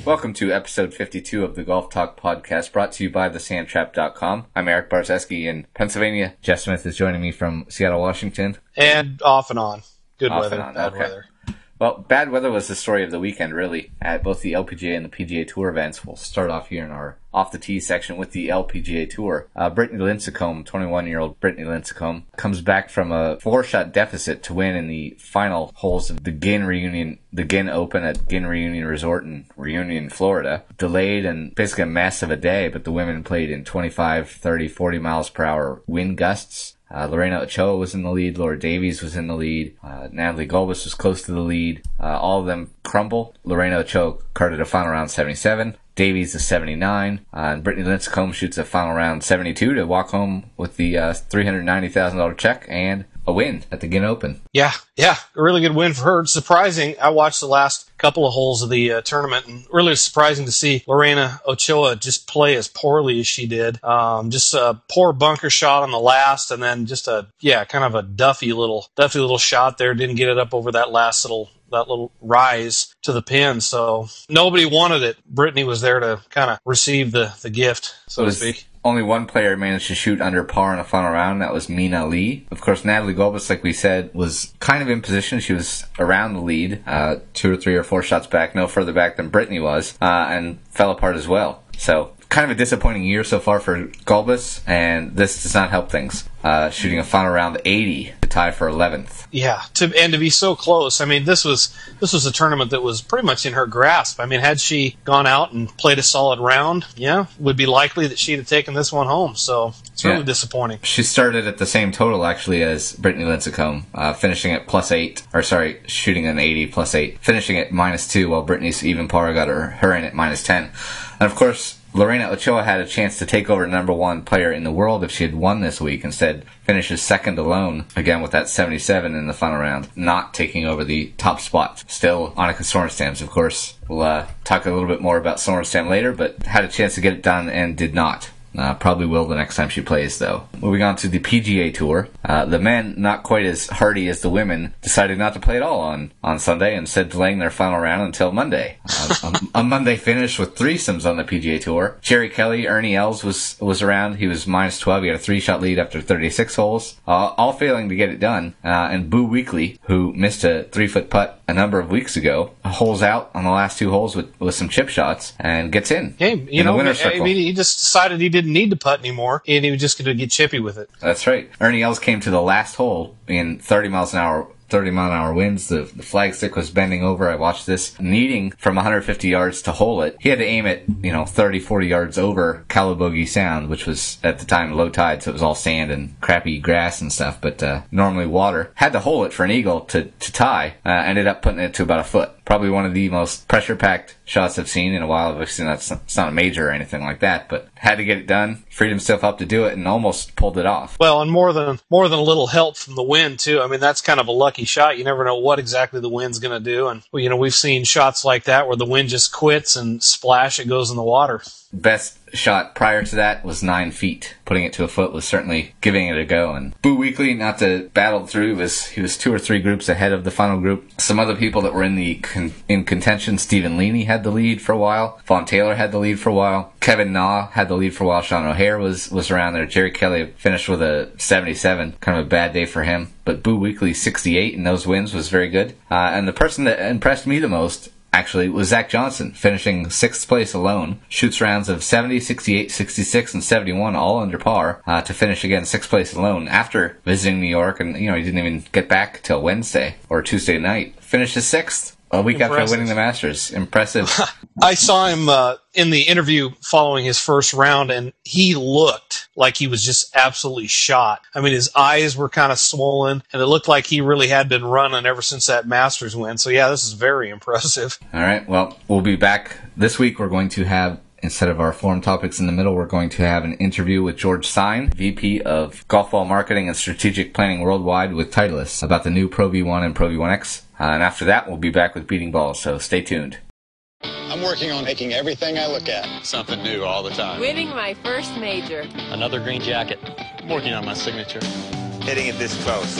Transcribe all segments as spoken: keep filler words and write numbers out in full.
Welcome to episode fifty-two of the Golf Talk podcast, brought to you by the sand trap dot com. I'm Eric Barzeski in Pennsylvania. Jeff Smith is joining me from Seattle, Washington. And off and on. Good off weather, and on. bad Okay. weather. Well, bad weather was the story of the weekend, really, at both the L P G A and the P G A Tour events. We'll start off here in our Off the Tee section with the L P G A Tour. Uh, Brittany Lincicome, twenty-one-year-old Brittany Lincicome, comes back from a four-shot deficit to win in the final holes of the Ginn Reunion, the Ginn Open at Ginn Reunion Resort in Reunion, Florida. Delayed and basically a mess of a day, but the women played in twenty-five, thirty, forty miles per hour wind gusts. Uh, Lorena Ochoa was in the lead. Laura Davies was in the lead. Uh, Natalie Gulbis was close to the lead. Uh, all of them crumble. Lorena Ochoa carded a final round seventy-seven. Davies a seventy-nine. Uh, and Brittany Lincicome shoots a final round seventy-two to walk home with the uh, three hundred ninety thousand dollars check and a win at the Ginn Open. Yeah, yeah, a really good win for her. It's surprising. I watched the last couple of holes of the uh, tournament, and really surprising to see Lorena Ochoa just play as poorly as she did. Um, just a poor bunker shot on the last, and then just a yeah, kind of a duffy little, duffy little shot there. Didn't get it up over that last little. that little rise to the pin, so nobody wanted it. Brittany was there to kind of receive the, the gift, so to speak. Only one player managed to shoot under par in the final round. That was Mina Lee. Of course, Natalie Gulbis, like we said, was kind of in position. She was around the lead, uh, two or three or four shots back, no further back than Brittany was, uh, and fell apart as well. So, kind of a disappointing year so far for Gulbis, and this does not help things. Uh, shooting a final round eighty to tie for eleventh. Yeah, to and to be so close. I mean, this was this was a tournament that was pretty much in her grasp. I mean, had she gone out and played a solid round, yeah, would be likely that she'd have taken this one home. So it's really yeah. disappointing. She started at the same total actually as Brittany Lincicome, uh, finishing at plus eight, or sorry, shooting an eighty plus eight, finishing at minus two, while Brittany's even par got her her in at minus ten. And of course, Lorena Ochoa had a chance to take over number one player in the world if she had won this week. Instead, finishes second alone, again with that seventy-seven in the final round, not taking over the top spot. Still, Annika Sorenstam, of course. We'll uh, talk a little bit more about Sorenstam later, but had a chance to get it done and did not. Uh, probably will the next time she plays, though. Moving on to the P G A Tour. Uh, the men, not quite as hardy as the women, decided not to play at all on, on Sunday, instead delaying their final round until Monday. Uh, a, a Monday finish with threesomes on the P G A Tour. Jerry Kelly, Ernie Els was was around. He was minus twelve. He had a three-shot lead after thirty-six holes, uh, all failing to get it done. Uh, and Boo Weekley, who missed a three-foot putt a number of weeks ago, holes out on the last two holes with, with some chip shots and gets in. Hey, you in know, the winner's I circle. mean, he just decided he didn't need to putt anymore, and he was just going to get chippy with it. That's right. Ernie Els came to the last hole in thirty miles an hour. thirty mile an hour winds. The, the flagstick was bending over. I watched this, needing from one hundred fifty yards to hole it. He had to aim it, you know, thirty, forty yards over Calabogie Sound, which was at the time low tide, so it was all sand and crappy grass and stuff, but uh, normally water. Had to hole it for an eagle to, to tie. Uh, ended up putting it to about a foot. Probably one of the most pressure-packed shots I've seen in a while. Obviously, that's it's not a major or anything like that, but had to get it done. Freed himself up to do it and almost pulled it off. Well, and more than more than a little help from the wind too. I mean, that's kind of a lucky shot. You never know what exactly the wind's going to do, and you know we've seen shots like that where the wind just quits and splash, it goes in the water. Best shot prior to that was nine feet. Putting it to a foot was certainly giving it a go. And Boo Weekley, not to battle through, was he was two or three groups ahead of the final group. Some other people that were in the con- in contention. Stephen Leaney had the lead for a while. Vaughn Taylor had the lead for a while. Kevin Na had the lead for a while. Sean O'Hare was was around there. Jerry Kelly finished with a seventy-seven. Kind of a bad day for him. But Boo Weekley sixty-eight in those wins was very good. Uh, and the person that impressed me the most, actually, was Zach Johnson, finishing sixth place alone. Shoots rounds of seventy, sixty-eight, sixty-six, and seventy-one, all under par, uh, to finish again sixth place alone after visiting New York, and you know he didn't even get back till Wednesday or Tuesday night. Finishes sixth a week Impressive. After winning the Masters. Impressive. I saw him uh, in the interview following his first round, and he looked like he was just absolutely shot. I mean, his eyes were kind of swollen, and it looked like he really had been running ever since that Masters win. So, yeah, this is very impressive. All right, well, we'll be back this week. We're going to have, instead of our forum topics in the middle, we're going to have an interview with George Sine, V P of Golf Ball Marketing and Strategic Planning Worldwide with Titleist, about the new Pro V one and Pro V one X. Uh, and after that, we'll be back with Beating Balls, so stay tuned. I'm working on making everything I look at something new all the time. Winning my first major. Another green jacket. I'm working on my signature. Hitting it this close.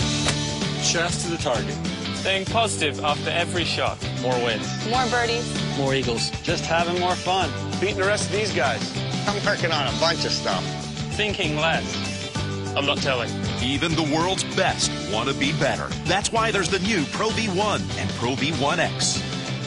Shaft to the target. Staying positive after every shot. More wins. More birdies. More eagles. Just having more fun. Beating the rest of these guys. I'm working on a bunch of stuff. Thinking less. I'm not telling. Even the world's best want to be better. That's why there's the new Pro V one and Pro V one X.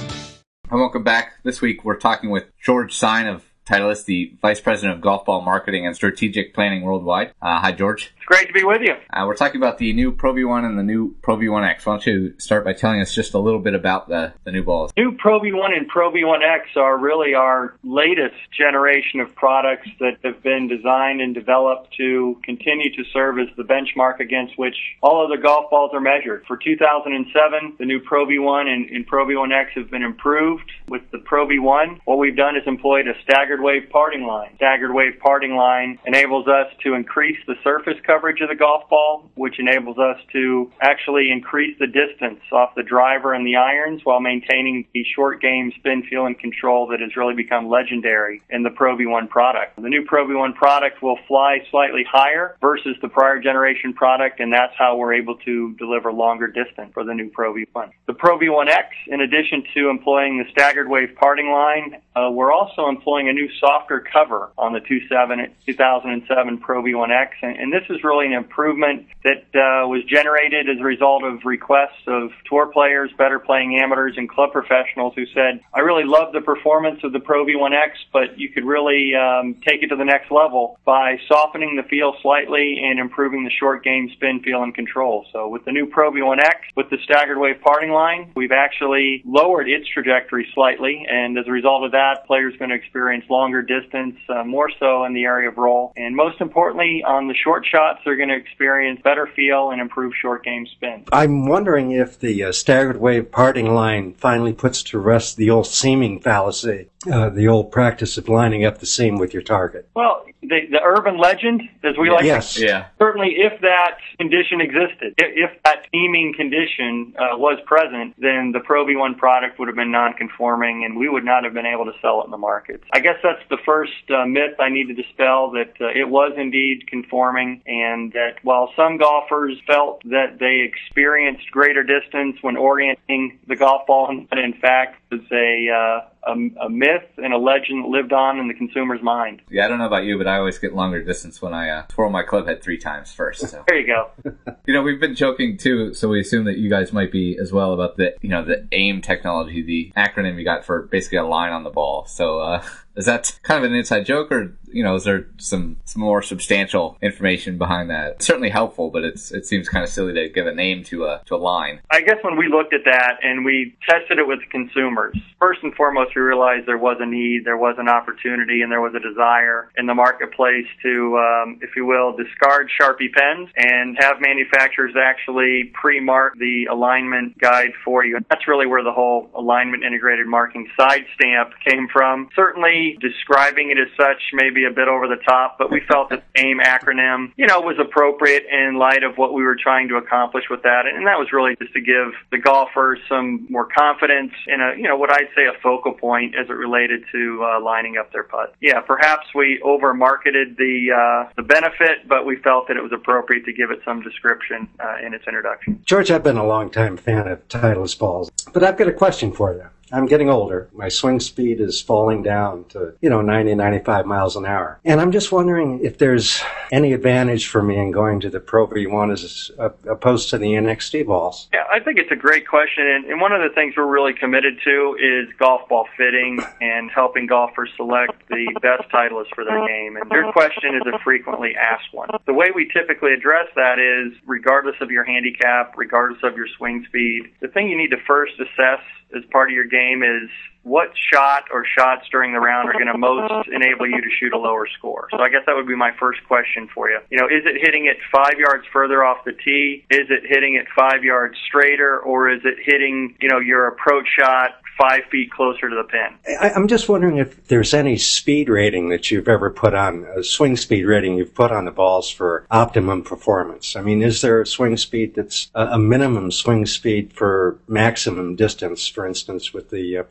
And welcome back. This week we're talking with George Sine of Titleist, the Vice President of Golf Ball Marketing and Strategic Planning Worldwide. Uh, hi, George. It's great to be with you. Uh, we're talking about the new Pro V one and the new Pro V one X. Why don't you start by telling us just a little bit about the, the new balls? New Pro V one and Pro V one X are really our latest generation of products that have been designed and developed to continue to serve as the benchmark against which all other golf balls are measured. For two thousand seven, the new Pro V one and, and Pro V one X have been improved. With the Pro V one, what we've done is employed a staggered wave parting line. Staggered wave parting line enables us to increase the surface coverage of the golf ball, which enables us to actually increase the distance off the driver and the irons while maintaining the short game spin, feel, and control that has really become legendary in the Pro V one product. The new Pro V one product will fly slightly higher versus the prior generation product, and that's how we're able to deliver longer distance for the new Pro V one. The Pro V one X, in addition to employing the staggered wave parting line, uh, we're also employing a new softer cover on the two thousand seven Pro V one X, and, and this is really an improvement that uh, was generated as a result of requests of tour players, better playing amateurs, and club professionals who said, I really love the performance of the Pro V one X, but you could really um, take it to the next level by softening the feel slightly and improving the short game spin, feel, and control. So with the new Pro V one X, with the staggered wave parting line, we've actually lowered its trajectory slightly, and as a result of that, players are going to experience longer distance, uh, more so in the area of roll. And most importantly, on the short shots, they're going to experience better feel and improve short game spin. I'm wondering if the uh, staggered wave parting line finally puts to rest the old seaming fallacy, uh, the old practice of lining up the seam with your target. Well, the, the urban legend, as we like yes. to Yeah. certainly if that condition existed, if, if that seaming condition uh, was present, then the Pro V one product would have been non-conforming and we would not have been able to sell it in the market. I guess that's the first uh, myth I need to dispel, that uh, it was indeed conforming, and that while some golfers felt that they experienced greater distance when orienting the golf ball, that in fact was a, uh, a, a myth and a legend that lived on in the consumer's mind. Yeah, I don't know about you, but I always get longer distance when I uh, twirl my club head three times first. So. There you go. You know, we've been joking too, so we assume that you guys might be as well about the, you know, the AIM technology, the acronym you got for basically a line on the ball. So, uh, is that kind of an inside joke, or, you know, is there some, some more substantial information behind that? It's certainly helpful, but it's it seems kind of silly to give a name to a to a line. I guess when we looked at that and we tested it with consumers, first and foremost, we realized there was a need, there was an opportunity, and there was a desire in the marketplace to, um, if you will, discard Sharpie pens and have manufacturers actually pre-mark the alignment guide for you. And that's really where the whole alignment integrated marking side stamp came from. Certainly, describing it as such may be a bit over the top, but we felt that the AIM acronym, you know, was appropriate in light of what we were trying to accomplish with that. And that was really just to give the golfer some more confidence in a, you know, what I'd say a focal point as it related to uh, lining up their putt. Yeah, perhaps we over-marketed the, uh, the benefit, but we felt that it was appropriate to give it some description uh, in its introduction. George, I've been a long-time fan of Titleist balls, but I've got a question for you. I'm getting older. My swing speed is falling down to, you know, ninety, ninety-five miles an hour. And I'm just wondering if there's any advantage for me in going to the Pro V one as opposed to the N X T balls. Yeah, I think it's a great question. And, and one of the things we're really committed to is golf ball fitting and helping golfers select the best Titleist for their game. And your question is a frequently asked one. The way we typically address that is, regardless of your handicap, regardless of your swing speed, the thing you need to first assess as part of your game is what shot or shots during the round are going to most enable you to shoot a lower score. So I guess that would be my first question for you. You know, is it hitting it five yards further off the tee? Is it hitting it five yards straighter? Or is it hitting, you know, your approach shot five feet closer to the pin? I, I'm just wondering if there's any speed rating that you've ever put on, a swing speed rating you've put on the balls for optimum performance. I mean, is there a swing speed that's a, a minimum swing speed for maximum distance, for instance, with the uh, Pro V one?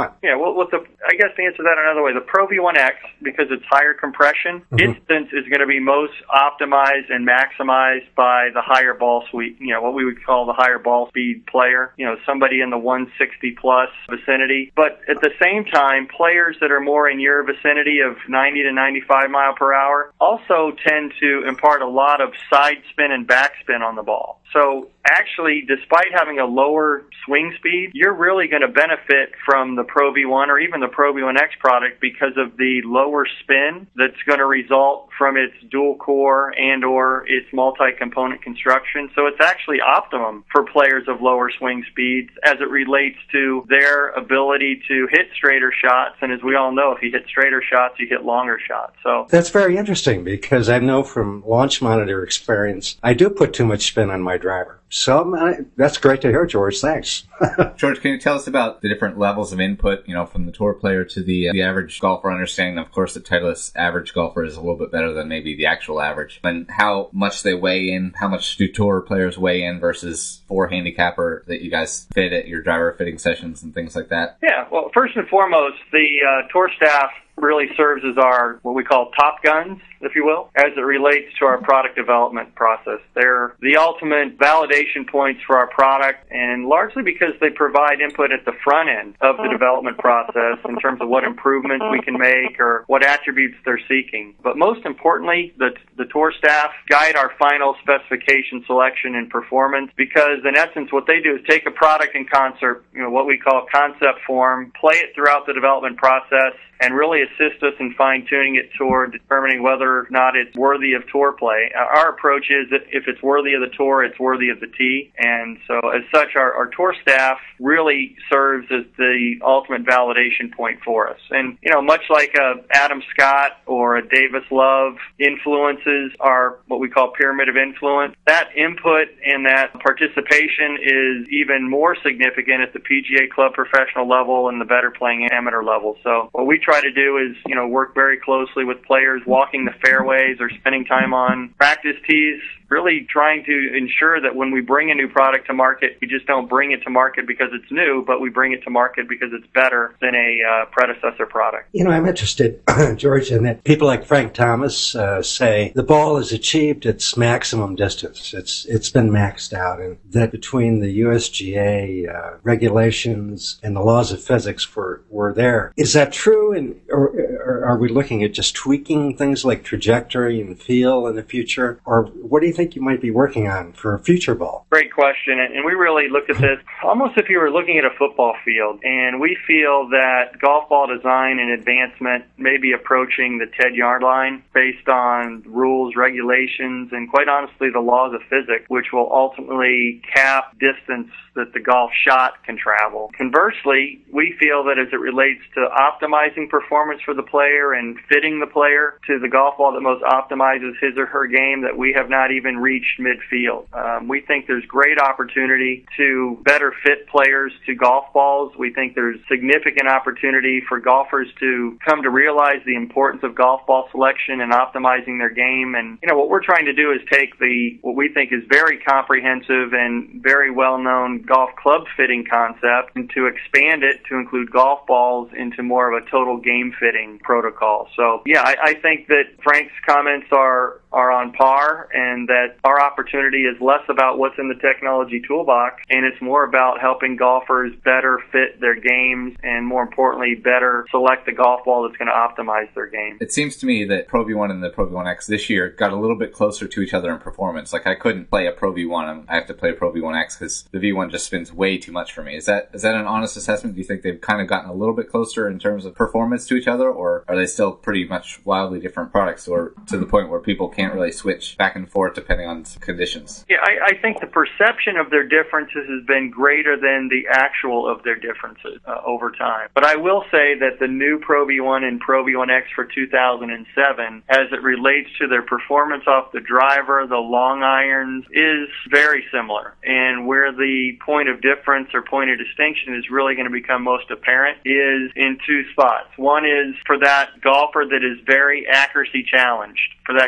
one? Yeah, well, with the, I guess to answer that another way, the Pro V one X, because it's higher compression, mm-hmm. distance is going to be most optimized and maximized by the higher ball speed, you know, what we would call the higher ball speed player, you know, somebody in the one sixty plus vicinity. But at the same time, players that are more in your vicinity of ninety to ninety-five mile per hour also tend to impart a lot of side spin and backspin on the ball. So actually, despite having a lower swing speed, you're really going to benefit from the Pro V one or even the Pro V one X product because of the lower spin that's going to result from its dual core and or its multi-component construction. So it's actually optimum for players of lower swing speeds as it relates to their ability to hit straighter shots. And as we all know, if you hit straighter shots, you hit longer shots. So that's very interesting because I know from launch monitor experience, I do put too much spin on my driver. So uh, that's great to hear, George. Thanks. George, can you tell us about the different levels of input, you know, from the tour player to the uh, the average golfer, understanding, of course, that Titleist's average golfer is a little bit better than maybe the actual average, and how much they weigh in, how much do tour players weigh in versus for handicapper that you guys fit at your driver fitting sessions and things like that? Yeah, well, first and foremost, the uh, tour staff really serves as our, what we call top guns, if you will, as it relates to our product development process. They're the ultimate validation points for our product, and largely because they provide input at the front end of the development process in terms of what improvements we can make or what attributes they're seeking. But most importantly, the, the tour staff guide our final specification selection and performance because, in essence, what they do is take a product in concert, you know, what we call concept form, play it throughout the development process, and really assist us in fine-tuning it toward determining whether or not it's worthy of tour play. Our approach is that if it's worthy of the tour, it's worthy of the tee. And so as such, our, our tour staff really serves as the ultimate validation point for us. And, you know, much like a Adam Scott or a Davis Love influences our what we call pyramid of influence, that input and that participation is even more significant at the P G A Club professional level and the better playing amateur level. So what we try to do is, you know, work very closely with players walking the fairways or spending time on practice tees, really trying to ensure that when we bring a new product to market, we just don't bring it to market because it's new, but we bring it to market because it's better than a uh, predecessor product. You know, I'm interested, George, in that people like Frank Thomas uh, say the ball has achieved its maximum distance. It's It's been maxed out, and that between the U S G A uh, regulations and the laws of physics were, were there. Is that true, and or, or are we looking at just tweaking things like trajectory and feel in the future, or what do you think you might be working on for a future ball? Great question, and we really look at this almost if you were looking at a football field, and we feel that golf ball design and advancement may be approaching the ten yard line based on rules, regulations, and quite honestly the laws of physics, which will ultimately cap distance that the golf shot can travel. Conversely, we feel that as it relates to optimizing performance for the player and fitting the player to the golf ball that most optimizes his or her game, that we have not even reached midfield. Um, we think there's great opportunity to better fit players to golf balls. We think there's significant opportunity for golfers to come to realize the importance of golf ball selection and optimizing their game. And, you know, what we're trying to do is take the, what we think is very comprehensive and very well-known golf club fitting concept and to expand it to include golf balls into more of a total game fitting protocol. So, yeah, I, I think that Frank's comments are are on par, and that our opportunity is less about what's in the technology toolbox, and it's more about helping golfers better fit their games and, more importantly, better select the golf ball that's going to optimize their game. It seems to me that Pro V one and the Pro V one X this year got a little bit closer to each other in performance. Like, I couldn't play a Pro V one. I have to play a Pro V one X because the V one just spins way too much for me. Is that is that an honest assessment? Do you think they've kind of gotten a little bit closer in terms of performance to each other, or are they still pretty much wildly different products, or to the point where people can't really switch back and forth depending on conditions? Yeah, I, I think the perception of their differences has been greater than the actual of their differences uh, over time. But I will say that the new Pro V one and Pro V one X for two thousand seven, as it relates to their performance off the driver, the long irons, is very similar. And where the point of difference or point of distinction is really going to become most apparent is in two spots. One is for that golfer that is very accuracy challenged, for that golfer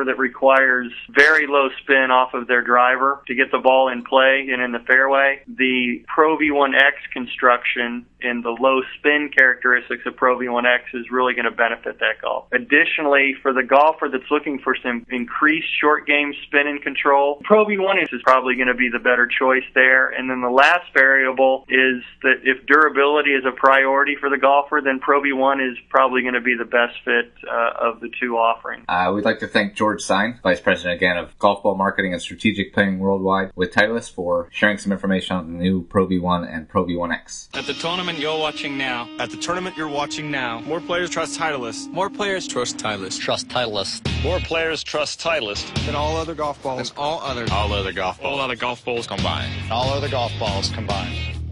that requires very low spin off of their driver to get the ball in play and in the fairway, the Pro V one X construction and the low spin characteristics of Pro V one X is really going to benefit that golf. Additionally, for the golfer that's looking for some increased short game spin and control, Pro V one is probably going to be the better choice there. And then the last variable is that if durability is a priority for the golfer, then Pro V one is probably going to be the best fit uh, of the two offerings. Uh, we'd like to thank George Sine, Vice President again of Golf Ball Marketing and Strategic Planning Worldwide with Titleist, for sharing some information on the new Pro V one and Pro V one X. At the tournament you're watching now. At the tournament you're watching now. More players trust Titleist. More players trust Titleist. Trust Titleist. More players trust Titleist than all other golf balls. Than all other all other golf balls. All other golf balls combined. All other golf balls combined.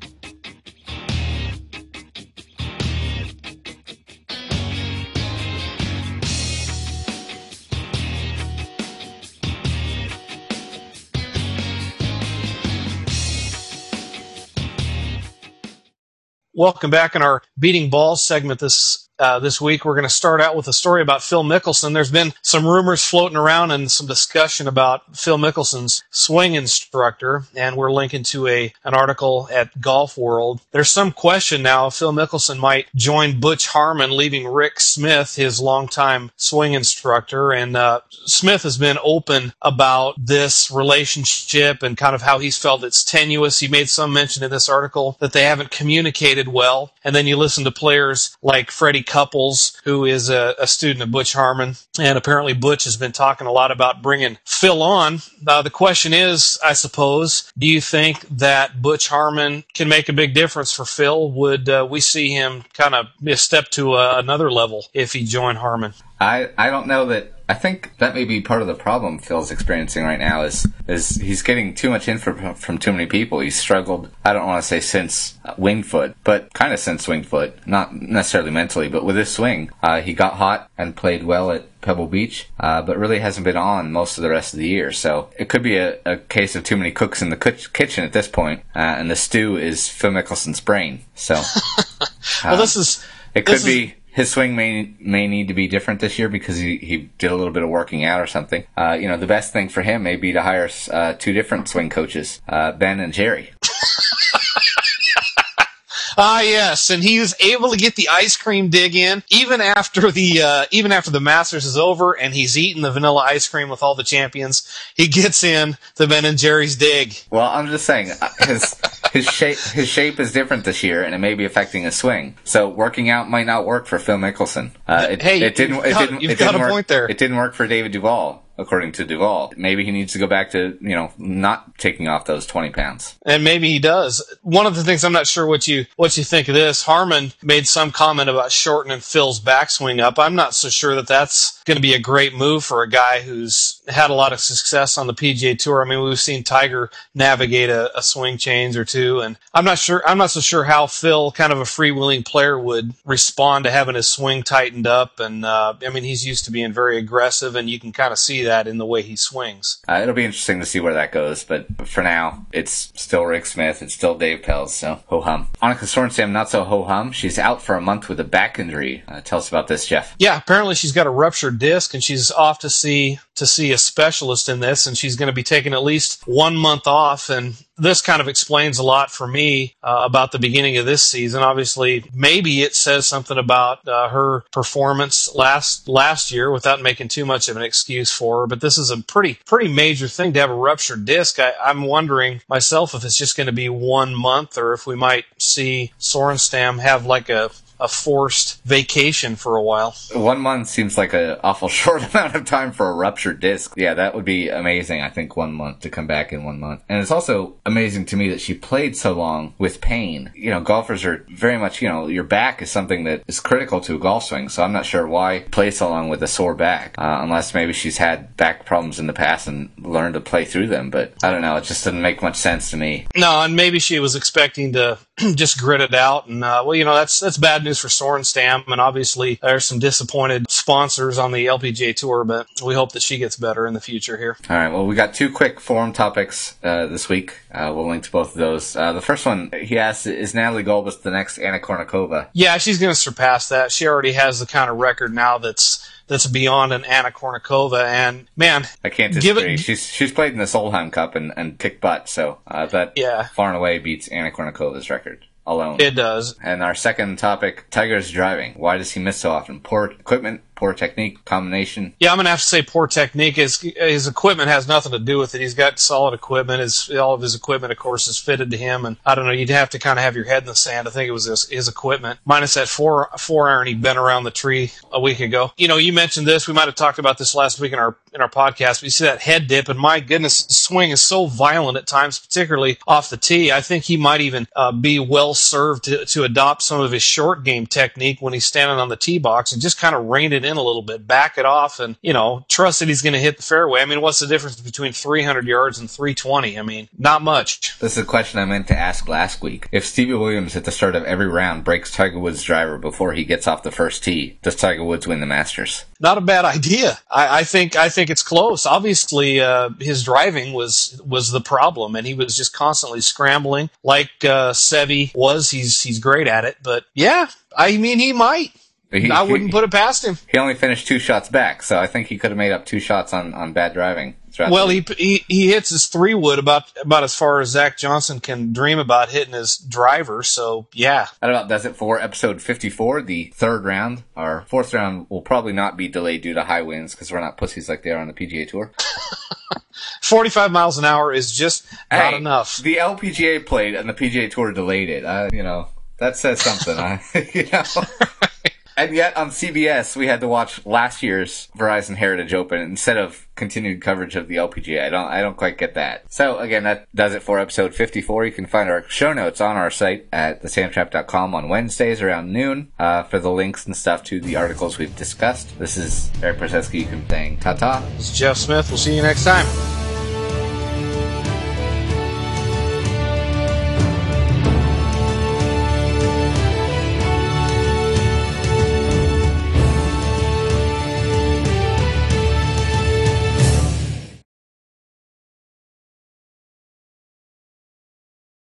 Welcome back in our Beating Balls segment this uh, this week. We're going to start out with a story about Phil Mickelson. There's been some rumors floating around and some discussion about Phil Mickelson's swing instructor, and we're linking to a an article at Golf World. There's some question now if Phil Mickelson might join Butch Harmon, leaving Rick Smith, his longtime swing instructor, and uh, Smith has been open about this relationship and kind of how he's felt it's tenuous. He made some mention in this article that they haven't communicated well. And then you listen to players like Freddie Couples, who is a, a student of Butch Harmon, and apparently Butch has been talking a lot about bringing Phil on. Uh, the question is, I suppose, do you think that Butch Harmon can make a big difference for Phil? Would uh, we see him kind of step to uh, another level if he joined Harmon? I, I don't know that. I think that may be part of the problem Phil's experiencing right now is is he's getting too much info from too many people. He's struggled, I don't want to say since uh, Winged Foot, but kind of since Winged Foot. Not necessarily mentally, but with his swing. Uh, he got hot and played well at Pebble Beach, uh, but really hasn't been on most of the rest of the year. So it could be a, a case of too many cooks in the kitchen at this point, uh, and the stew is Phil Mickelson's brain. So, well, um, this is it could this be. Is- His swing may may need to be different this year because he, he did a little bit of working out or something. Uh, you know, the best thing for him may be to hire uh, two different swing coaches, uh, Ben and Jerry. Ah, yes, and he was able to get the ice cream dig in even after the uh, even after the Masters is over, and he's eating the vanilla ice cream with all the champions. He gets in the Ben and Jerry's dig. Well, I'm just saying his his shape his shape is different this year, and it may be affecting his swing. So working out might not work for Phil Mickelson. Uh, it, hey, it didn't. You've it got, didn't. You've it got didn't a work, point there. It didn't work for David Duval. According to Duval, maybe he needs to go back to, you know, not taking off those twenty pounds. And maybe he does. One of the things, I'm not sure what you what you think of this. Harmon made some comment about shortening Phil's backswing up. I'm not so sure that that's going to be a great move for a guy who's had a lot of success on the P G A Tour. I mean, we've seen Tiger navigate a, a swing change or two, and I'm not sure. I'm not so sure how Phil, kind of a freewheeling player, would respond to having his swing tightened up. And uh, I mean, he's used to being very aggressive, and you can kind of see that in the way he swings. Uh, it'll be interesting to see where that goes, but for now, it's still Rick Smith, it's still Dave Pelz, so ho-hum. Annika Sorenstam, not so ho-hum. She's out for a month with a back injury. Uh, tell us about this, Jeff. Yeah, apparently she's got a ruptured disc, and she's off to see to see a specialist in this, and she's going to be taking at least one month off, and this kind of explains a lot for me uh, about the beginning of this season. Obviously, maybe it says something about uh, her performance last last year without making too much of an excuse for her, but this is a pretty pretty major thing to have a ruptured disc. I, I'm wondering myself if it's just going to be one month or if we might see Sorenstam have like a a forced vacation for a while. One month seems like an awful short amount of time for a ruptured disc. Yeah, that would be amazing, I think, one month, to come back in one month. And it's also amazing to me that she played so long with pain. You know, golfers are very much, you know, your back is something that is critical to a golf swing, so I'm not sure why play so long with a sore back, uh, unless maybe she's had back problems in the past and learned to play through them. But I don't know, it just doesn't make much sense to me. No, and maybe she was expecting to just grit it out, and uh, well, you know, that's that's bad news for Sorenstam, and obviously there's some disappointed sponsors on the L P G A Tour, but we hope that she gets better in the future here. All right, well, we got two quick forum topics uh, this week. Uh, we'll link to both of those. Uh, the first one, he asked, is Natalie Gulbis the next Anna Kournikova? Yeah, she's going to surpass that. She already has the kind of record now that's that's beyond an Anna Kournikova. And man, I can't give disagree. it, she's she's played in the Solheim Cup and, and kicked butt, so uh, that Yeah. far and away beats Anna Kournikova's record alone. It does. And our second topic, Tiger's driving. Why does he miss so often? Poor equipment, poor technique, combination. Yeah, I'm gonna have to say poor technique. His his equipment has nothing to do with it. He's got solid equipment. His all of his equipment, of course, is fitted to him. And I don't know. You'd have to kind of have your head in the sand. I think it was his, his equipment, minus that four four iron he bent around the tree a week ago. You know, you mentioned this. We might have talked about this last week in our in our podcast. But you see that head dip, and my goodness, the swing is so violent at times, particularly off the tee. I think he might even uh, be well served to, to adopt some of his short game technique when he's standing on the tee box and just kind of rein it in a little bit, back it off, and, you know, trust that he's going to hit the fairway. I mean, what's the difference between three hundred yards and three twenty? I mean, not much. This is a question I meant to ask last week. If Stevie Williams at the start of every round breaks Tiger Woods' driver before he gets off the first tee, does Tiger Woods win the Masters? Not a bad idea. I, I think I think it's close. Obviously, uh, his driving was was the problem, and he was just constantly scrambling like uh, Seve was. He's he's great at it, but yeah, I mean, he might. He, I wouldn't he, put it past him. He only finished two shots back, so I think he could have made up two shots on, on bad driving. Well, he, he he hits his three wood about about as far as Zach Johnson can dream about hitting his driver. So yeah, that about does it for episode fifty-four, the third round. Our fourth round will probably not be delayed due to high winds because we're not pussies like they are on the P G A Tour. forty-five miles an hour is just not hey, enough. The L P G A played and the P G A Tour delayed it. Uh, you know, that says something. I, you know. And yet on C B S we had to watch last year's Verizon Heritage Open instead of continued coverage of the L P G A. I don't I don't quite get that. So again, that does it for episode fifty-four. You can find our show notes on our site at the sam trap dot com on Wednesdays around noon uh, for the links and stuff to the articles we've discussed. This is Eric Brzezinski. You can saying ta-ta. This is Jeff Smith. We'll see you next time.